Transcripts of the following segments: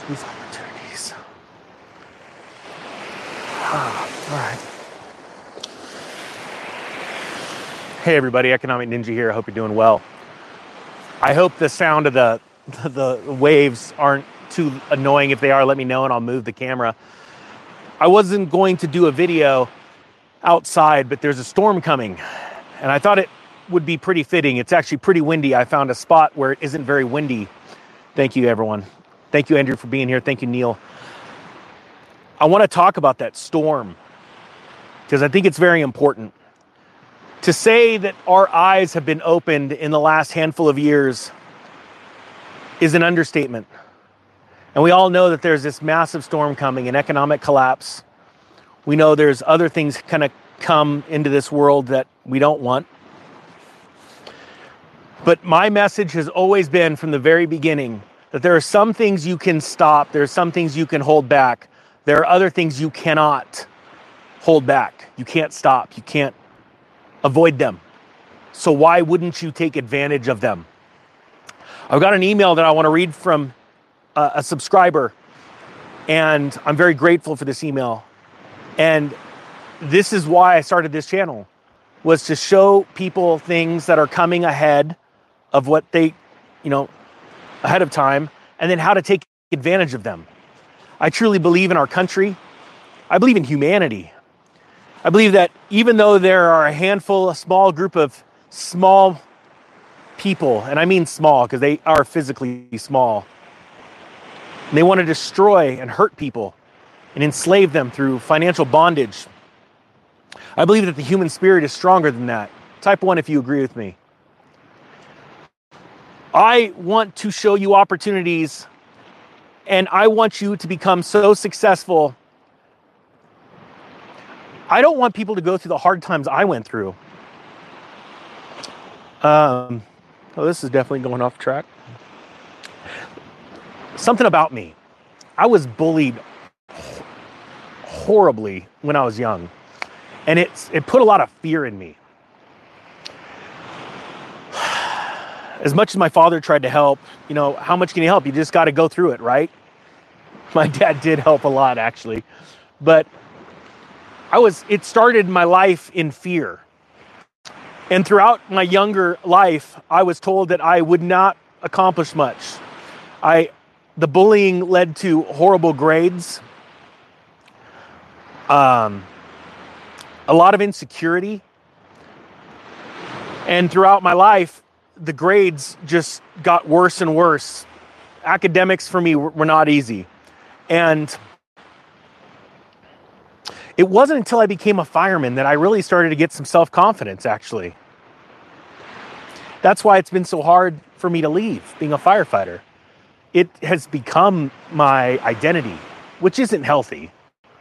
these opportunities. All right. Hey everybody, Economic Ninja here. I hope you're doing well. I hope the sound of the waves aren't too annoying. If they are, let me know and I'll move the camera. I wasn't going to do a video outside, but there's a storm coming and I thought it would be pretty fitting. It's actually pretty windy. I found a spot where it isn't very windy. Thank you, everyone. Thank you, Andrew, for being here. Thank you, Neil. I want to talk about that storm because I think it's very important. To say that our eyes have been opened in the last handful of years is an understatement. And we all know that there's this massive storm coming, an economic collapse. We know there's other things kind of come into this world that we don't want. But my message has always been from the very beginning that there are some things you can stop. There are some things you can hold back. There are other things you cannot hold back. You can't stop. You can't avoid them. So why wouldn't you take advantage of them? I've got an email that I want to read from a subscriber, and I'm very grateful for this email. And this is why I started this channel, was to show people things that are coming ahead of what they, ahead of time, and then how to take advantage of them. I truly believe in our country. I believe in humanity. I believe that even though there are a small group of small people, and I mean small because they are physically small, and they want to destroy and hurt people and enslave them through financial bondage, I believe that the human spirit is stronger than that. Type 1 if you agree with me. I want to show you opportunities, and I want you to become so successful. I don't want people to go through the hard times I went through. This is definitely going off track. Something about me. I was bullied horribly when I was young, and it put a lot of fear in me. As much as my father tried to help, how much can he help? You just got to go through it, right? My dad did help a lot, actually. But it started my life in fear. And throughout my younger life, I was told that I would not accomplish much. The bullying led to horrible grades, a lot of insecurity. And throughout my life, the grades just got worse and worse. Academics for me were not easy. And it wasn't until I became a fireman that I really started to get some self-confidence, actually. That's why it's been so hard for me to leave being a firefighter. It has become my identity, which isn't healthy.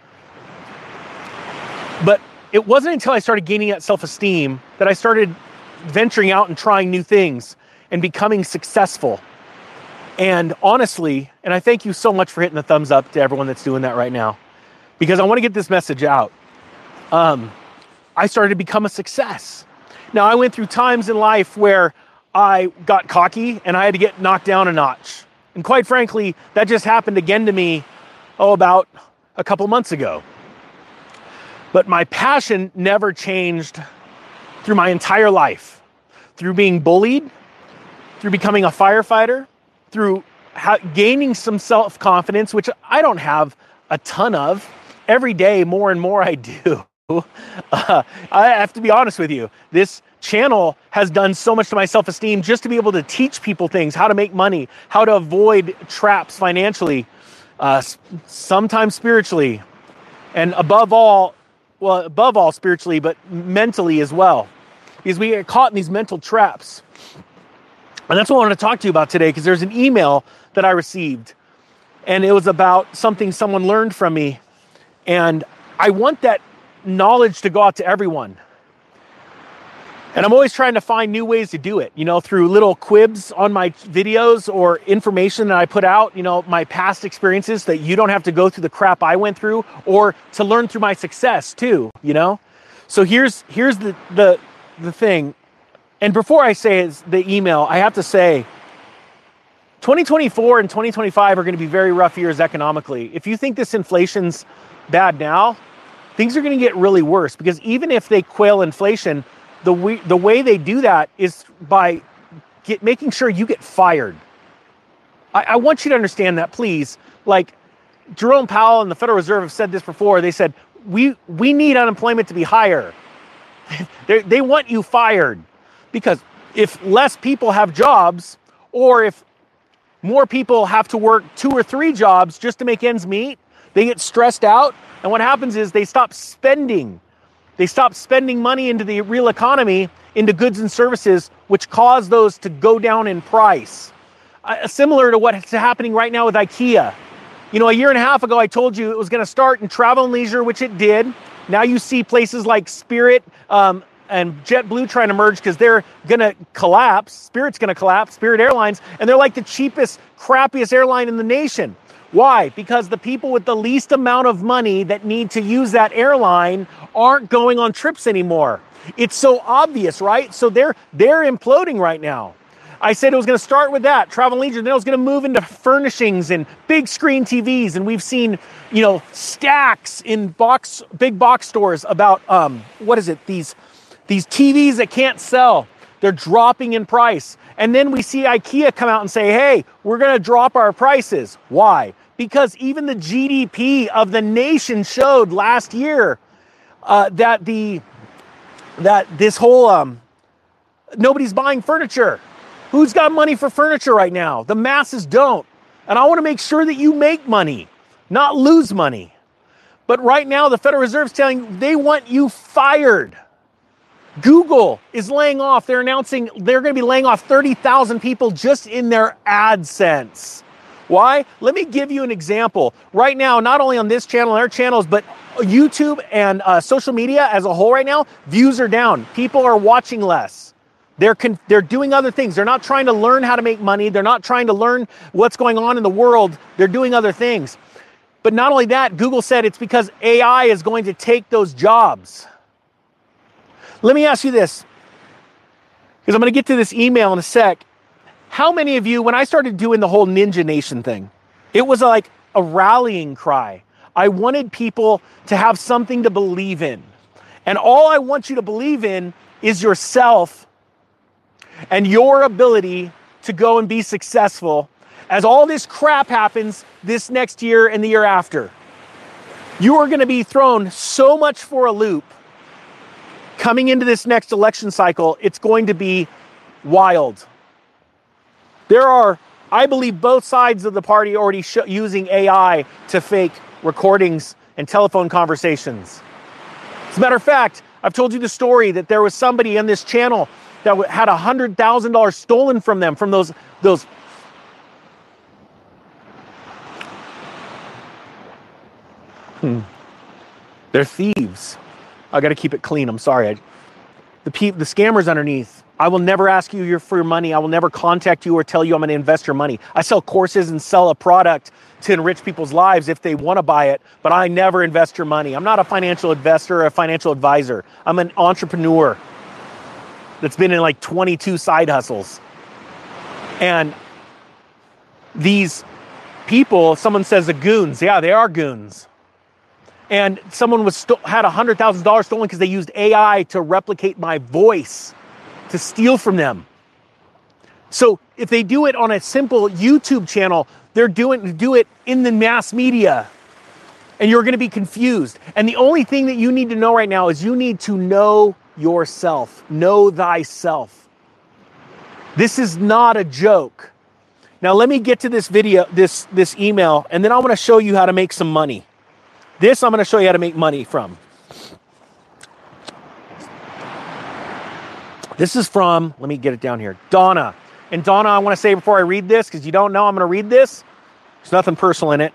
But it wasn't until I started gaining that self-esteem that I started venturing out and trying new things and becoming successful. And honestly, and I thank you so much for hitting the thumbs up to everyone that's doing that right now, because I want to get this message out. I started to become a success. Now, I went through times in life where I got cocky and I had to get knocked down a notch. And quite frankly, that just happened again to me, about a couple months ago. But my passion never changed through my entire life, through being bullied, through becoming a firefighter, through gaining some self-confidence, which I don't have a ton of. Every day, more and more I do. I have to be honest with you. This channel has done so much to my self-esteem just to be able to teach people things, how to make money, how to avoid traps financially, sometimes spiritually, and above all spiritually, but mentally as well. Because we get caught in these mental traps. And that's what I want to talk to you about today, because there's an email that I received, and it was about something someone learned from me. And I want that knowledge to go out to everyone. And I'm always trying to find new ways to do it, through little quibs on my videos or information that I put out, my past experiences, that you don't have to go through the crap I went through, or to learn through my success too, So here's the thing. And before I say the email, I have to say 2024 and 2025 are going to be very rough years economically. If you think this inflation's bad now, things are going to get really worse, because even if they quail inflation, the way they do that is by making sure you get fired. I want you to understand that, please. Like Jerome Powell and the Federal Reserve have said this before. They said, we need unemployment to be higher. They want you fired, because if less people have jobs, or if more people have to work 2 or 3 jobs just to make ends meet, they get stressed out. And what happens is they stop spending. They stop spending money into the real economy, into goods and services, which cause those to go down in price. Similar to what's happening right now with IKEA. You know, a year and a half ago, I told you it was going to start in travel and leisure, which it did. Now you see places like Spirit and JetBlue trying to merge because they're going to collapse. Spirit's going to collapse, Spirit Airlines, and they're like the cheapest, crappiest airline in the nation. Why? Because the people with the least amount of money that need to use that airline aren't going on trips anymore. It's so obvious, right? So they're imploding right now. I said it was going to start with that, travel and leisure, then it was going to move into furnishings and big screen TVs, and we've seen, you know, stacks in big box stores about these TVs that can't sell. They're dropping in price. And then we see IKEA come out and say, hey, we're going to drop our prices. Why? Because even the GDP of the nation showed last year that this whole nobody's buying furniture. Who's got money for furniture right now? The masses don't. And I want to make sure that you make money, not lose money. But right now, the Federal Reserve's telling you they want you fired. Google is laying off. They're announcing they're going to be laying off 30,000 people just in their AdSense. Why? Let me give you an example. Right now, not only on this channel and other channels, but YouTube and social media as a whole right now, views are down. People are watching less. They're doing other things. They're not trying to learn how to make money. They're not trying to learn what's going on in the world. They're doing other things. But not only that, Google said it's because AI is going to take those jobs. Let me ask you this, because I'm going to get to this email in a sec. How many of you, when I started doing the whole Ninja Nation thing, it was like a rallying cry. I wanted people to have something to believe in. And all I want you to believe in is yourself and your ability to go and be successful as all this crap happens this next year and the year after. You are going to be thrown so much for a loop coming into this next election cycle. It's going to be wild. There are, I believe, both sides of the party already using AI to fake recordings and telephone conversations. As a matter of fact, I've told you the story that there was somebody on this channel that had $100,000 stolen from them, from those. They're thieves. I got to keep it clean. I'm sorry. The scammers underneath. I will never ask you for your money. I will never contact you or tell you I'm going to invest your money. I sell courses and sell a product to enrich people's lives if they want to buy it, but I never invest your money. I'm not a financial investor or a financial advisor. I'm an entrepreneur that's been in like 22 side hustles. And these people, someone says the goons. Yeah, they are goons. And someone had $100,000 stolen because they used AI to replicate my voice, to steal from them. So if they do it on a simple YouTube channel, they're do it in the mass media. And you're going to be confused. And the only thing that you need to know right now is you need to know yourself. Know thyself. This is not a joke. Now let me get to this video, this email, and then I want to show you how to make some money. This I'm going to show you how to make money from. This is from, let me get it down here, Donna. And Donna, I want to say before I read this, because you don't know I'm going to read this, there's nothing personal in it.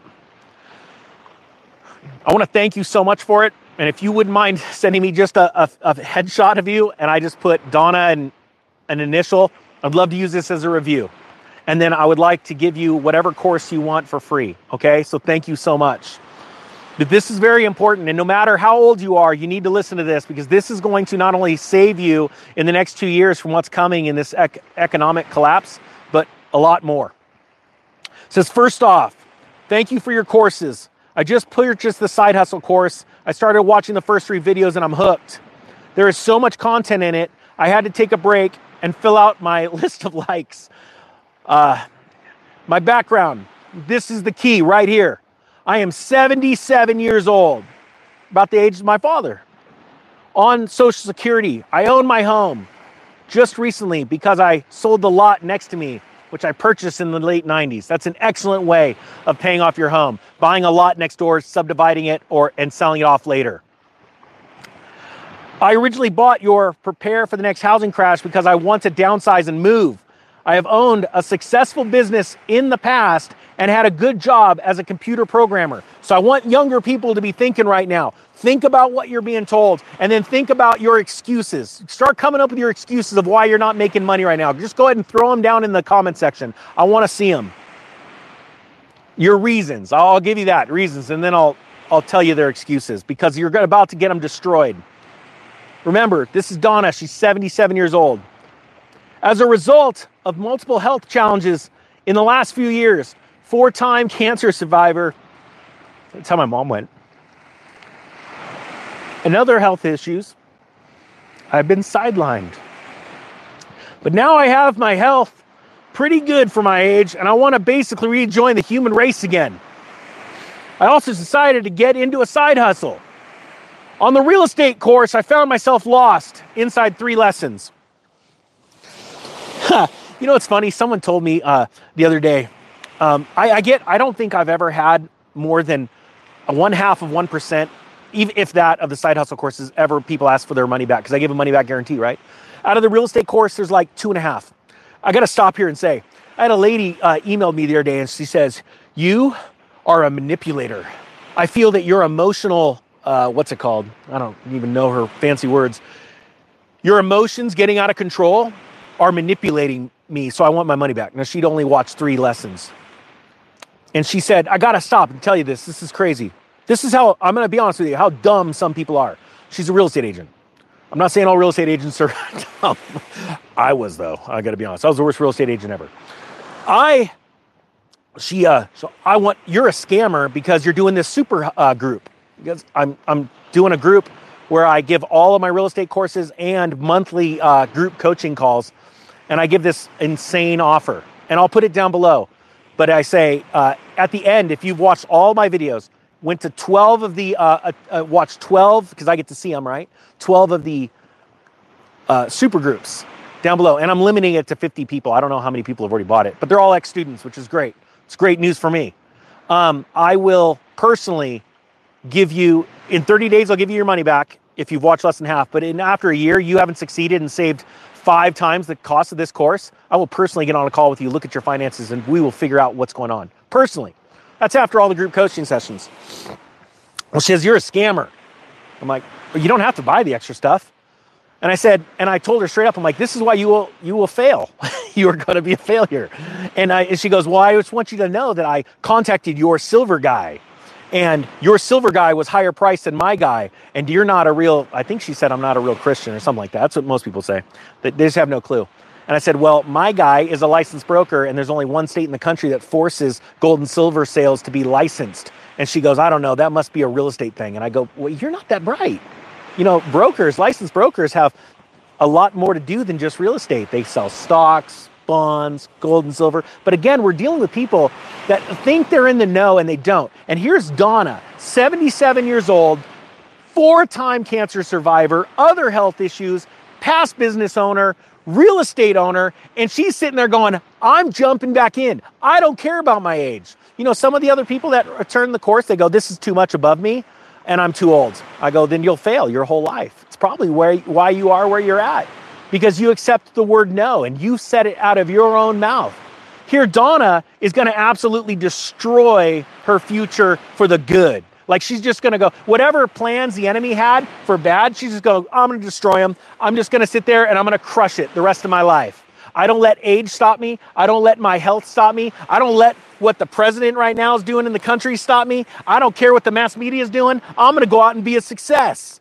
I want to thank you so much for it. And if you wouldn't mind sending me just a headshot of you, and I just put Donna and an initial, I'd love to use this as a review. And then I would like to give you whatever course you want for free. Okay, so thank you so much. But this is very important, and no matter how old you are, you need to listen to this, because this is going to not only save you in the next 2 years from what's coming in this economic collapse, but a lot more. says, first off, thank you for your courses. I just purchased the Side Hustle course. I started watching the first 3 videos and I'm hooked. There is so much content in it. I had to take a break and fill out my list of likes. My background, this is the key right here. I am 77 years old, about the age of my father. On Social Security, I own my home just recently because I sold the lot next to me, which I purchased in the late 90s. That's an excellent way of paying off your home. Buying a lot next door, subdividing it, and selling it off later. I originally bought your Prepare for the Next Housing Crash because I want to downsize and move. I have owned a successful business in the past and had a good job as a computer programmer. So I want younger people to be thinking right now. Think about what you're being told and then think about your excuses. Start coming up with your excuses of why you're not making money right now. Just go ahead and throw them down in the comment section. I want to see them. Your reasons. I'll give you that, reasons, and then I'll tell you their excuses because you're about to get them destroyed. Remember, this is Donna. She's 77 years old. As a result of multiple health challenges in the last few years, 4-time cancer survivor, that's how my mom went, and other health issues, I've been sidelined. But now I have my health pretty good for my age, and I want to basically rejoin the human race again. I also decided to get into a side hustle. On the real estate course, I found myself lost inside 3 lessons. You know, it's funny. Someone told me the other day, I don't think I've ever had more than 0.5%, even if that, of the side hustle courses ever people ask for their money back, because I give a money back guarantee, right? Out of the real estate course, there's like 2.5. I got to stop here and say, I had a lady emailed me the other day and she says, you are a manipulator. I feel that your emotional, what's it called? I don't even know her fancy words. Your emotions getting out of control are manipulating me, so I want my money back. Now, she'd only watched 3 lessons. And she said, I got to stop and tell you this. This is crazy. This is how, I'm going to be honest with you, how dumb some people are. She's a real estate agent. I'm not saying all real estate agents are dumb. I was, though. I got to be honest. I was the worst real estate agent ever. You're a scammer because you're doing this super group. Because I'm doing a group where I give all of my real estate courses and monthly group coaching calls. And I give this insane offer. And I'll put it down below. But I say, at the end, if you've watched all my videos, went to 12 of the, watched 12, because I get to see them, right? 12 of the super groups down below. And I'm limiting it to 50 people. I don't know how many people have already bought it. But they're all ex-students, which is great. It's great news for me. I will personally give you, in 30 days, I'll give you your money back if you've watched less than half. But after a year, you haven't succeeded and saved 5 times the cost of this course, I will personally get on a call with you, look at your finances, and we will figure out what's going on. Personally. That's after all the group coaching sessions. Well, she says, you're a scammer. I'm like, well, you don't have to buy the extra stuff. And I said, and I told her straight up, I'm like, this is why you will fail. You are going to be a failure. And she goes, well, I just want you to know that I contacted your silver guy. And your silver guy was higher priced than my guy. And you're not a real, I think she said, I'm not a real Christian or something like that. That's what most people say. They just have no clue. And I said, well, my guy is a licensed broker and there's only one state in the country that forces gold and silver sales to be licensed. And she goes, I don't know, that must be a real estate thing. And I go, well, you're not that bright. You know, brokers, licensed brokers have a lot more to do than just real estate. They sell stocks, bonds, gold and silver. But again, we're dealing with people that think they're in the know and they don't. And here's Donna, 77 years old, 4-time cancer survivor, other health issues, past business owner, real estate owner, and she's sitting there going, I'm jumping back in. I don't care about my age. You know, some of the other people that return the course, they go, this is too much above me and I'm too old. I go, then you'll fail your whole life. It's probably why you are where you're at. Because you accept the word no and you said it out of your own mouth. Here, Donna is going to absolutely destroy her future for the good. Like she's just going to go, whatever plans the enemy had for bad, she's just going, I'm going to destroy them. I'm just going to sit there and I'm going to crush it the rest of my life. I don't let age stop me. I don't let my health stop me. I don't let what the president right now is doing in the country stop me. I don't care what the mass media is doing. I'm going to go out and be a success.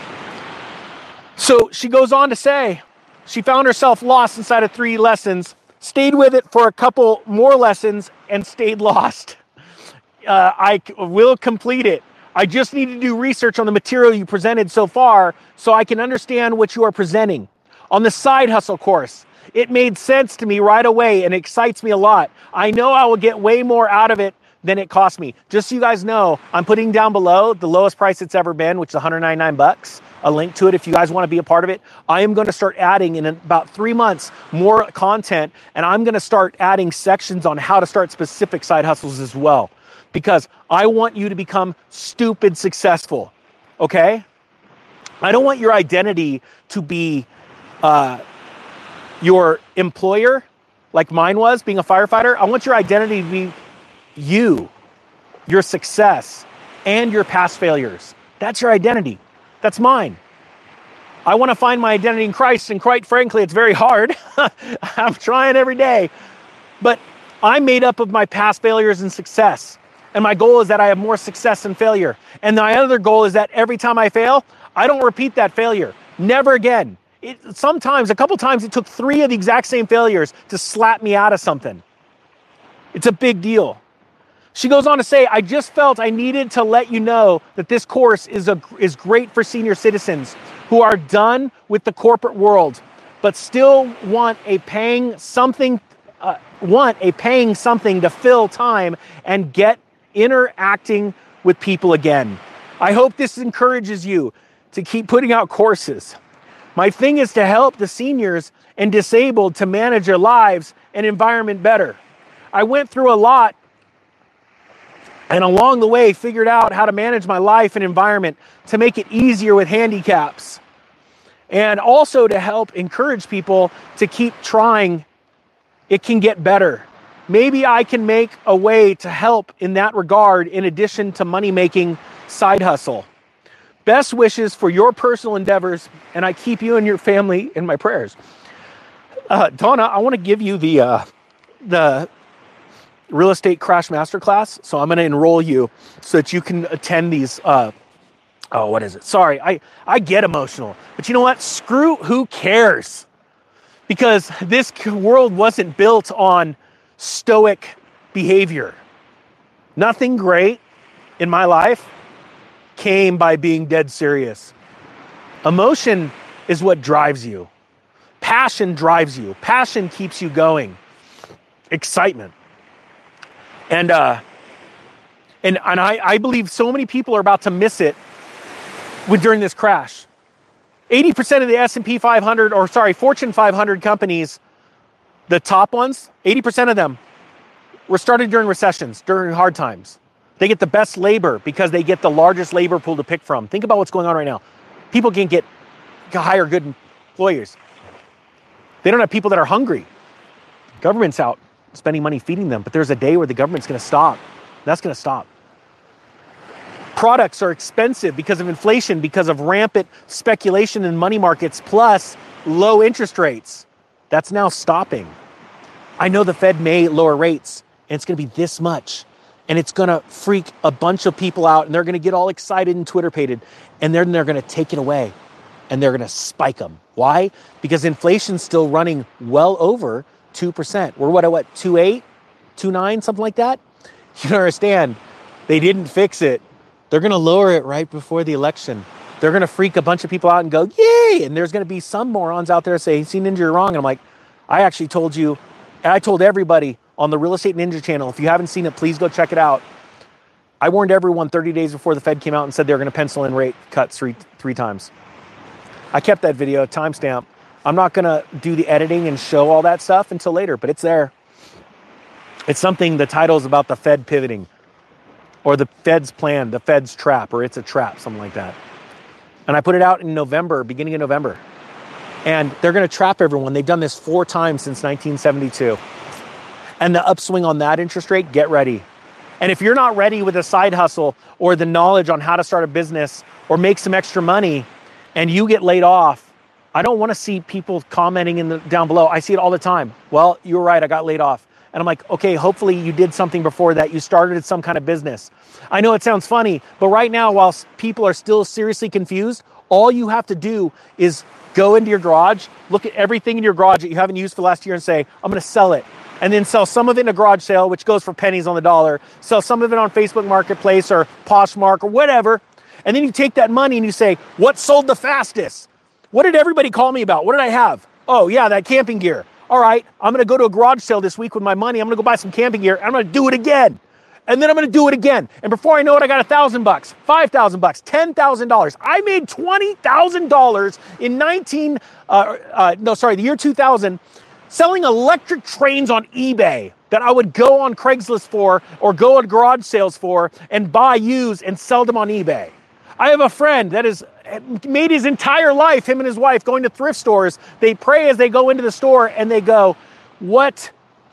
So she goes on to say, she found herself lost inside of 3 lessons. stayed with it for a couple more lessons and stayed lost. I will complete it. I just need to do research on the material you presented so far so I can understand what you are presenting. On the side hustle course, it made sense to me right away and excites me a lot. I know I will get way more out of it than it cost me. Just so you guys know, I'm putting down below the lowest price it's ever been, which is $199. A link to it if you guys want to be a part of it. I am going to start adding in about 3 months more content, and I'm going to start adding sections on how to start specific side hustles as well, because I want you to become stupid successful, okay? I don't want your identity to be your employer, like mine was, being a firefighter. I want your identity to be you, your success, and your past failures. That's your identity. That's mine. I want to find my identity in Christ, and quite frankly, it's very hard. I'm trying every day. But I'm made up of my past failures and success. And my goal is that I have more success than failure. And my other goal is that every time I fail, I don't repeat that failure. Never again. Sometimes, a couple times, it took 3 of the exact same failures to slap me out of something. It's a big deal. She goes on to say, I just felt I needed to let you know that this course is great for senior citizens who are done with the corporate world, but still want a paying something to fill time and get interacting with people again. I hope this encourages you to keep putting out courses. My thing is to help the seniors and disabled to manage their lives and environment better. I went through a lot, and along the way figured out how to manage my life and environment to make it easier with handicaps, and also to help encourage people to keep trying. It can get better. Maybe I can make a way to help in that regard in addition to money-making side hustle. Best wishes for your personal endeavors, and I keep you and your family in my prayers. Donna, I want to give you the Real Estate Crash Masterclass, so I'm going to enroll you so that you can attend these. What is it? Sorry, I get emotional, but you know what? Screw who cares? Because this world wasn't built on stoic behavior. Nothing great in my life came by being dead serious. Emotion is what drives you. Passion drives you. Passion keeps you going. Excitement. And I believe so many people are about to miss it during this crash. 80% of the S&P 500, Fortune 500 companies, the top ones, 80% of them were started during recessions, during hard times. They get the best labor because they get the largest labor pool to pick from. Think about what's going on right now. People can't hire good employers. They don't have people that are hungry. Government's out spending money feeding them, but there's a day where the government's going to stop. That's going to stop. Products are expensive because of inflation, because of rampant speculation in money markets, plus low interest rates. That's now stopping. I know the Fed may lower rates, and it's going to be this much. And it's going to freak a bunch of people out, and they're going to get all excited and Twitter-pated, and then they're going to take it away, and they're going to spike them. Why? Because inflation's still running well over 2%. We're what, 2.8, 2.9, something like that? You don't understand. They didn't fix it. They're going to lower it right before the election. They're going to freak a bunch of people out and go, yay! And there's going to be some morons out there say, see, Ninja, you're wrong. And I'm like, I actually told you, and I told everybody on the Real Estate Ninja channel, if you haven't seen it, please go check it out. I warned everyone 30 days before the Fed came out and said they were going to pencil in rate cuts three times. I kept that video, timestamp. I'm not going to do the editing and show all that stuff until later, but it's there. It's something, the title is about the Fed pivoting, or the Fed's plan, the Fed's trap, or it's a trap, something like that. And I put it out in November, beginning of November. And they're going to trap everyone. They've done this 4 times since 1972. And the upswing on that interest rate, get ready. And if you're not ready with a side hustle or the knowledge on how to start a business or make some extra money and you get laid off, I don't want to see people commenting down below. I see it all the time. Well, you were right, I got laid off. And I'm like, okay, hopefully you did something before that. You started some kind of business. I know it sounds funny, but right now, while people are still seriously confused, All you have to do is go into your garage, look at everything in your garage that you haven't used for the last year and say, I'm going to sell it. And then sell some of it in a garage sale, which goes for pennies on the dollar. Sell some of it on Facebook Marketplace or Poshmark or whatever. And then you take that money and you say, what sold the fastest? What did everybody call me about? What did I have? Oh yeah, that camping gear. All right, I'm going to go to a garage sale this week with my money. I'm going to go buy some camping gear. And I'm going to do it again. And then I'm going to do it again. And before I know it, I got $1,000, $5,000, $10,000. I made $20,000 in the year 2000, selling electric trains on eBay that I would go on Craigslist for or go on garage sales for and buy used and sell them on eBay. I have a friend that has made his entire life, him and his wife, going to thrift stores. They pray as they go into the store and they go, what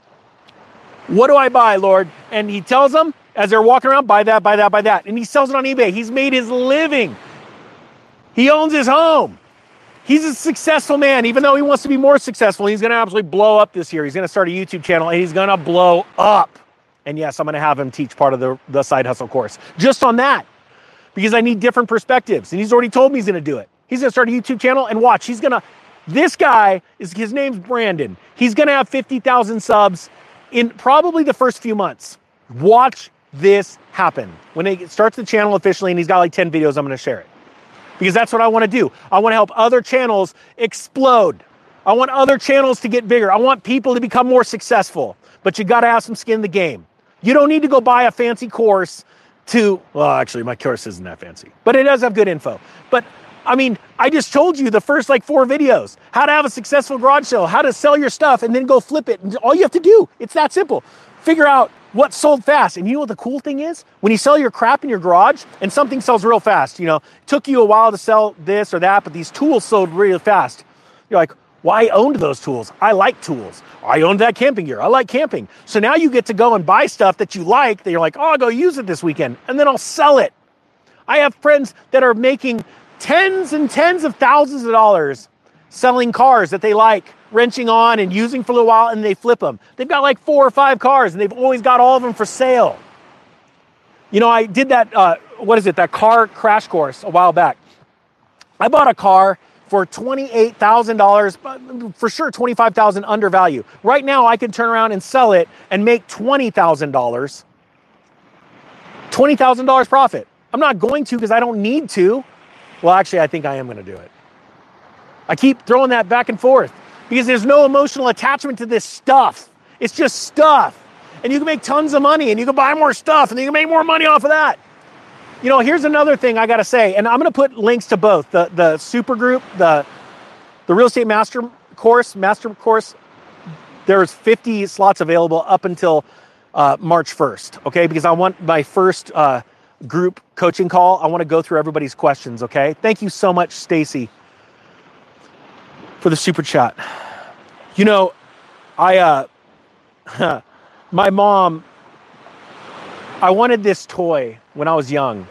do I buy, Lord? And he tells them as they're walking around, buy that, buy that, buy that. And he sells it on eBay. He's made his living. He owns his home. He's a successful man, even though he wants to be more successful. He's going to absolutely blow up this year. He's going to start a YouTube channel and he's going to blow up. And yes, I'm going to have him teach part of the side hustle course just on that, because I need different perspectives. And he's already told me he's going to do it. He's going to start a YouTube channel and watch. This guy, his name's Brandon. He's going to have 50,000 subs in probably the first few months. Watch this happen. When he starts the channel officially and he's got like 10 videos, I'm going to share it. Because that's what I want to do. I want to help other channels explode. I want other channels to get bigger. I want people to become more successful. But you got to have some skin in the game. You don't need to go buy a fancy course well, actually, my course isn't that fancy. But it does have good info. But I mean, I just told you the first like 4 videos, how to have a successful garage sale, how to sell your stuff and then go flip it. And all you have to do, it's that simple. Figure out what sold fast. And you know what the cool thing is? When you sell your crap in your garage and something sells real fast, it took you a while to sell this or that, but these tools sold really fast. You're like, well, I owned those tools. I like tools. I owned that camping gear. I like camping. So now you get to go and buy stuff that you like that you're like, oh, I'll go use it this weekend. And then I'll sell it. I have friends that are making tens and tens of thousands of dollars selling cars that they like, wrenching on and using for a little while, and they flip them. They've got like 4 or 5 cars, and they've always got all of them for sale. I did that, that car crash course a while back. I bought a car for $28,000, for sure $25,000 under value. Right now, I can turn around and sell it and make $20,000. $20,000 profit. I'm not going to because I don't need to. Well, actually, I think I am going to do it. I keep throwing that back and forth because there's no emotional attachment to this stuff. It's just stuff. And you can make tons of money and you can buy more stuff and you can make more money off of that. Here's another thing I got to say, and I'm going to put links to both the super group, the real estate master course. There's 50 slots available up until March 1st. Okay. Because I want my first, group coaching call. I want to go through everybody's questions. Okay. Thank you so much, Stacy, for the super chat. My mom, I wanted this toy when I was young.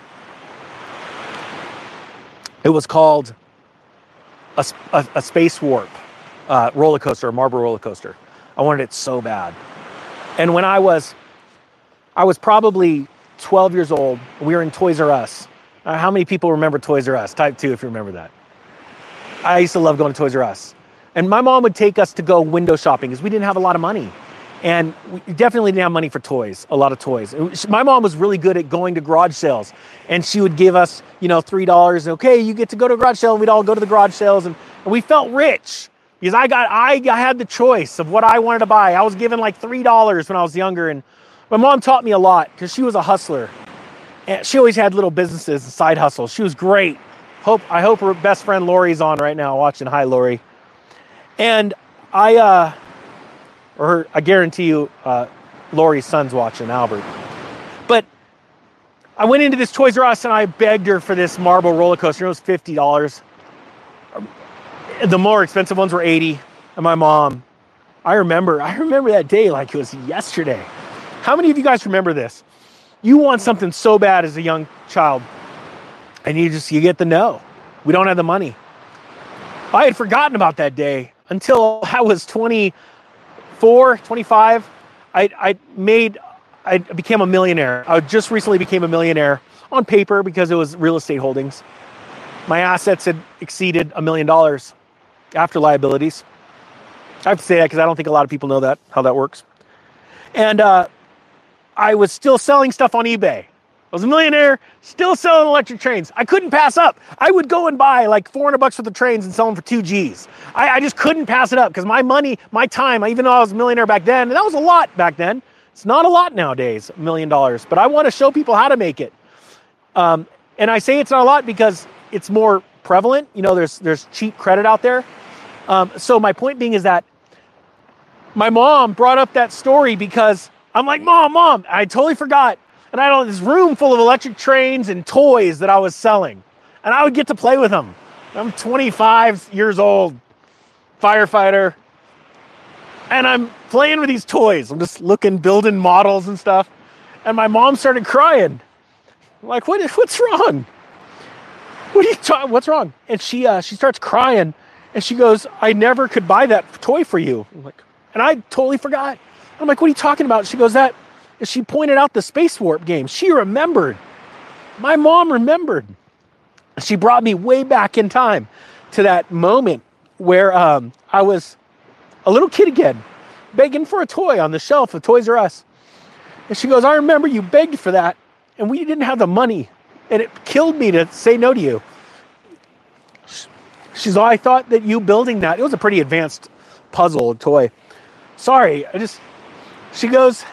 It was called a Space Warp roller coaster, a marble roller coaster. I wanted it so bad. And when I was probably 12 years old, we were in Toys R Us. How many people remember Toys R Us? Type 2 if you remember that. I used to love going to Toys R Us. And my mom would take us to go window shopping because we didn't have a lot of money. And we definitely didn't have money for toys, a lot of toys. My mom was really good at going to garage sales. And she would give us, $3. Okay, you get to go to a garage sale. And we'd all go to the garage sales. And we felt rich because I had the choice of what I wanted to buy. I was given like $3 when I was younger. And my mom taught me a lot because she was a hustler. And she always had little businesses and side hustles. She was great. I hope her best friend Lori's on right now watching. Hi, Lori. And I guarantee you, Lori's son's watching, Albert. But I went into this Toys R Us and I begged her for this marble roller coaster. It was $50. The more expensive ones were $80. And my mom, I remember that day like it was yesterday. How many of you guys remember this? You want something so bad as a young child, and you get the no. We don't have the money. I had forgotten about that day until I was 24, 25. I became a millionaire. I just recently became a millionaire on paper because it was real estate holdings. My assets had exceeded $1 million after liabilities. I have to say that because I don't think a lot of people know that, how that works. And I was still selling stuff on eBay. I was a millionaire, still selling electric trains. I couldn't pass up. I would go and buy like $400 worth of trains and sell them for 2 G's. I just couldn't pass it up because my money, my time, even though I was a millionaire back then, and that was a lot back then. It's not a lot nowadays, $1 million, but I want to show people how to make it. And I say it's not a lot because it's more prevalent. You know, there's cheap credit out there. So my point being is that my mom brought up that story because I'm like, Mom, I totally forgot. And I had this room full of electric trains and toys that I was selling. And I would get to play with them. I'm 25 years old, firefighter. And I'm playing with these toys. I'm just building models and stuff. And my mom started crying. I'm like, what's wrong? What's wrong? And she starts crying. And she goes, I never could buy that toy for you. I'm like, and I totally forgot. I'm like, what are you talking about? She goes, she pointed out the Space Warp game. She remembered. My mom remembered. She brought me way back in time to that moment where I was a little kid again, begging for a toy on the shelf of Toys R Us. And she goes, I remember you begged for that, and we didn't have the money, and it killed me to say no to you. She's I thought that you building that, it was a pretty advanced puzzle toy. Sorry, she goes,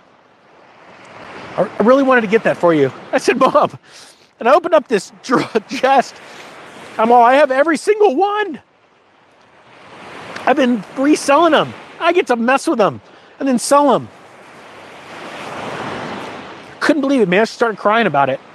I really wanted to get that for you. I said, Mom. And I opened up this chest. I have every single one. I've been reselling them. I get to mess with them and then sell them. Couldn't believe it, man. She started crying about it.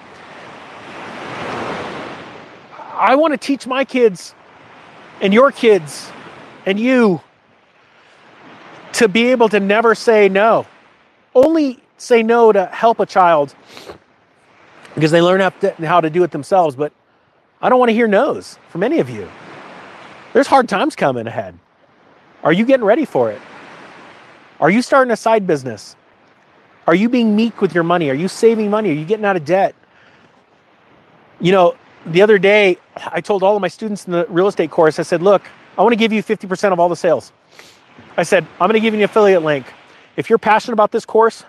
I want to teach my kids and your kids and you to be able to never say no. Only say no to help a child because they learn how to do it themselves. But I don't want to hear no's from any of you. There's hard times coming ahead. Are you getting ready for it? Are you starting a side business? Are you being meek with your money? Are you saving money? Are you getting out of debt? You know, the other day, I told all of my students in the real estate course, I said, look, I want to give you 50% of all the sales. I said, I'm going to give you an affiliate link. If you're passionate about this course,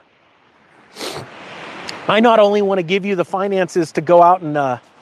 I not only want to give you the finances to go out and,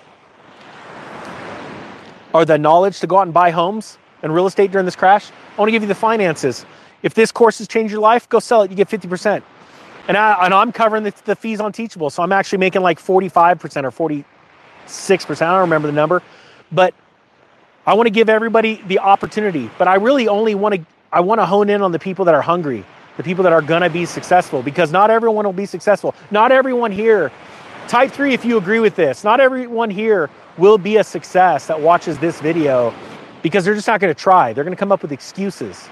or the knowledge to go out and buy homes and real estate during this crash, I want to give you the finances. If this course has changed your life, go sell it. You get 50%. And I'm covering the fees on Teachable. So I'm actually making like 45% or 46%. I don't remember the number. But I want to give everybody the opportunity. But I really only want to hone in on the people that are hungry, the people that are going to be successful, because not everyone will be successful. Not everyone here, type 3 if you agree with this, not everyone here will be a success that watches this video because they're just not going to try. They're going to come up with excuses.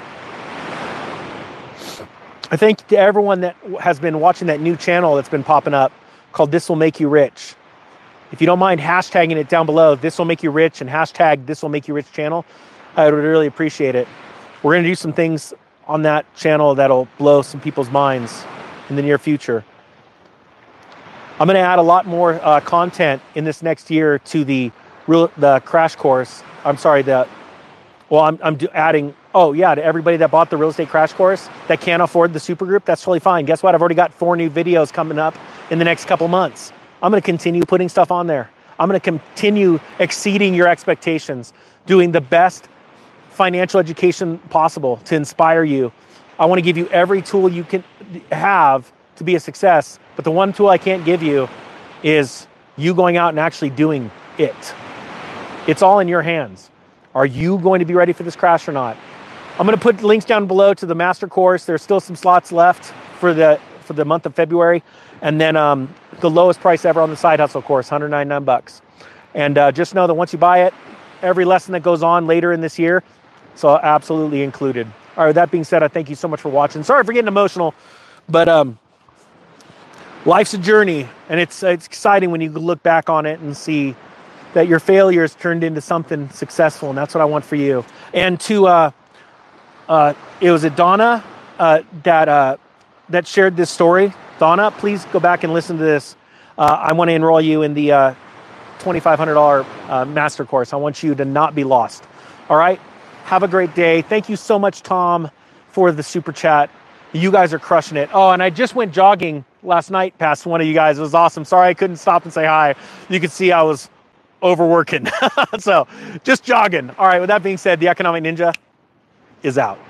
I thank to everyone that has been watching that new channel that's been popping up called This Will Make You Rich. If you don't mind hashtagging it down below, This Will Make You Rich, and hashtag This Will Make You Rich channel, I would really appreciate it. We're going to do some things on that channel that'll blow some people's minds in the near future. I'm going to add a lot more content in this next year to the crash course. I'm sorry, I'm adding, to everybody that bought the real estate crash course that can't afford the super group, that's totally fine. Guess what? I've already got 4 new videos coming up in the next couple months. I'm going to continue putting stuff on there. I'm going to continue exceeding your expectations, doing the best financial education possible to inspire you. I want to give you every tool you can have to be a success, but the one tool I can't give you is you going out and actually doing it. It's all in your hands. Are you going to be ready for this crash or not? I'm going to put links down below to the master course. There's still some slots left for the month of February, and then the lowest price ever on the side hustle course, $199. And just know that once you buy it, every lesson that goes on later in this year, so absolutely included. All right, with that being said, I thank you so much for watching. Sorry for getting emotional, but life's a journey, and it's exciting when you look back on it and see that your failures turned into something successful, and that's what I want for you. And to it was Donna that shared this story. Donna, please go back and listen to this. I want to enroll you in the $2,500 master course. I want you to not be lost. All right? Have a great day. Thank you so much, Tom, for the super chat. You guys are crushing it. Oh, and I just went jogging last night past one of you guys. It was awesome. Sorry I couldn't stop and say hi. You could see I was overworking. So just jogging. All right, with that being said, the Economic Ninja is out.